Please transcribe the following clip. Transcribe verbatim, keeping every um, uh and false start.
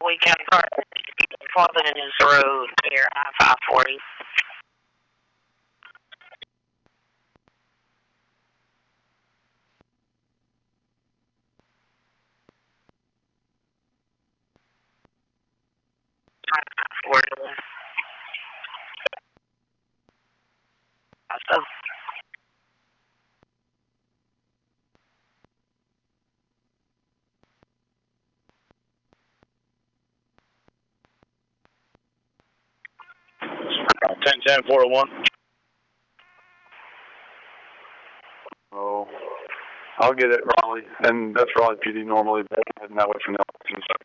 we can start swapping in this road here on five forty. So. ten ten four oh one. Oh, I'll get it, Raleigh, and that's Raleigh P D normally, but heading that way from Nelson, so